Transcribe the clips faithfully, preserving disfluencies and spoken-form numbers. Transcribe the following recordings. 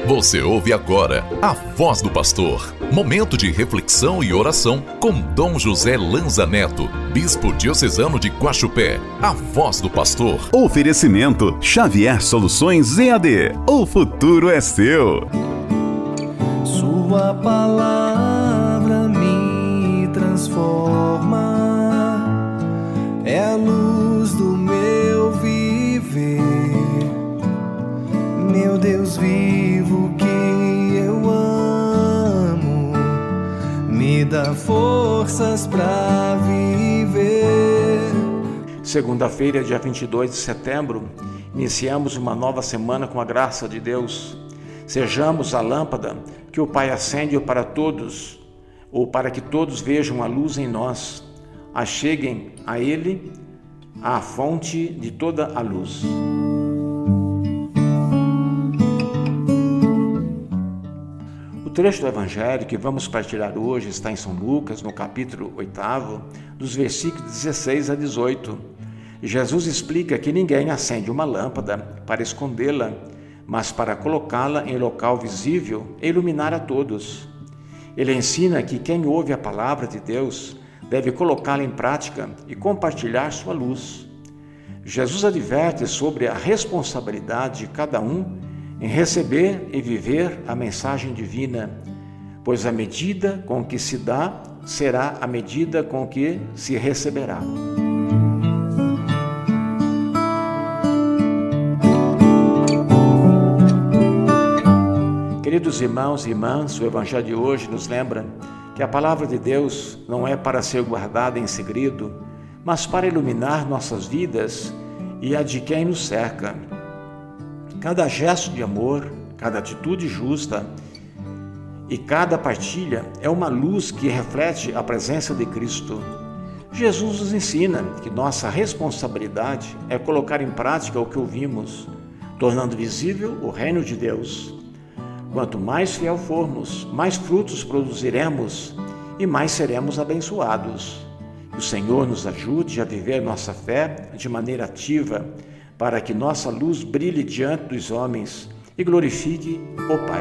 Você ouve agora a Voz do Pastor. Momento de reflexão e oração com Dom José Lanza Neto, Bispo Diocesano de Guaxupé. A Voz do Pastor. Oferecimento Xavier Soluções E A D. O futuro é seu. Sua palavra me transforma, é a luz do meu viver. Meu Deus vivo que eu amo, me dá forças para viver. Segunda-feira, dia vinte e dois de setembro, iniciamos uma nova semana com a graça de Deus. Sejamos a lâmpada que o Pai acende para todos, ou para que todos vejam a luz em nós. Acheguem a Ele, a fonte de toda a luz. O trecho do Evangelho que vamos partilhar hoje está em São Lucas, no capítulo oito, dos versículos dezesseis a dezoito. Jesus explica que ninguém acende uma lâmpada para escondê-la, mas para colocá-la em local visível e iluminar a todos. Ele ensina que quem ouve a palavra de Deus deve colocá-la em prática e compartilhar sua luz. Jesus adverte sobre a responsabilidade de cada um em receber e viver a mensagem divina, pois a medida com que se dá será a medida com que se receberá. Queridos irmãos e irmãs, o Evangelho de hoje nos lembra que a palavra de Deus não é para ser guardada em segredo, mas para iluminar nossas vidas e a de quem nos cerca. Cada gesto de amor, cada atitude justa e cada partilha é uma luz que reflete a presença de Cristo. Jesus nos ensina que nossa responsabilidade é colocar em prática o que ouvimos, tornando visível o reino de Deus. Quanto mais fiel formos, mais frutos produziremos e mais seremos abençoados. Que o Senhor nos ajude a viver nossa fé de maneira ativa, para que nossa luz brilhe diante dos homens e glorifique o Pai.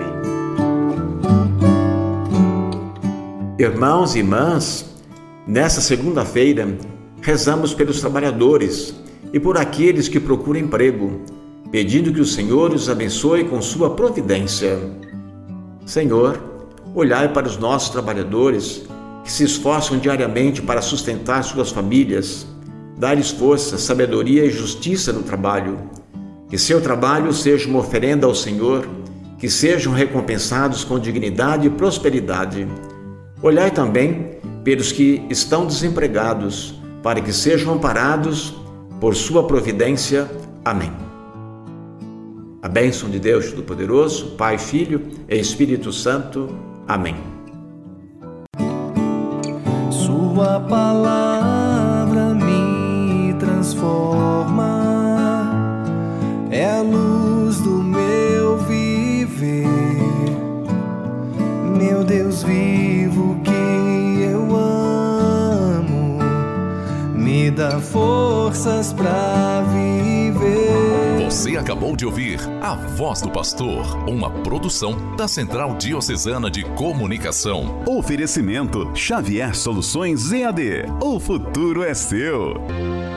Irmãos e irmãs, nessa segunda-feira, rezamos pelos trabalhadores e por aqueles que procuram emprego, pedindo que o Senhor os abençoe com sua providência. Senhor, olhai para os nossos trabalhadores que se esforçam diariamente para sustentar suas famílias, dá-lhes força, sabedoria e justiça no trabalho. Que seu trabalho seja uma oferenda ao Senhor, que sejam recompensados com dignidade e prosperidade. Olhai também pelos que estão desempregados, para que sejam amparados por sua providência. Amém. A bênção de Deus Todo-Poderoso, Pai, Filho e Espírito Santo. Amém. Sua palavra me transforma, é a luz do meu viver. Meu Deus vivo que eu amo, me dá forças para viver. Você acabou de ouvir A Voz do Pastor, uma produção da Central Diocesana de Comunicação. Oferecimento Xavier Soluções E A D. O futuro é seu.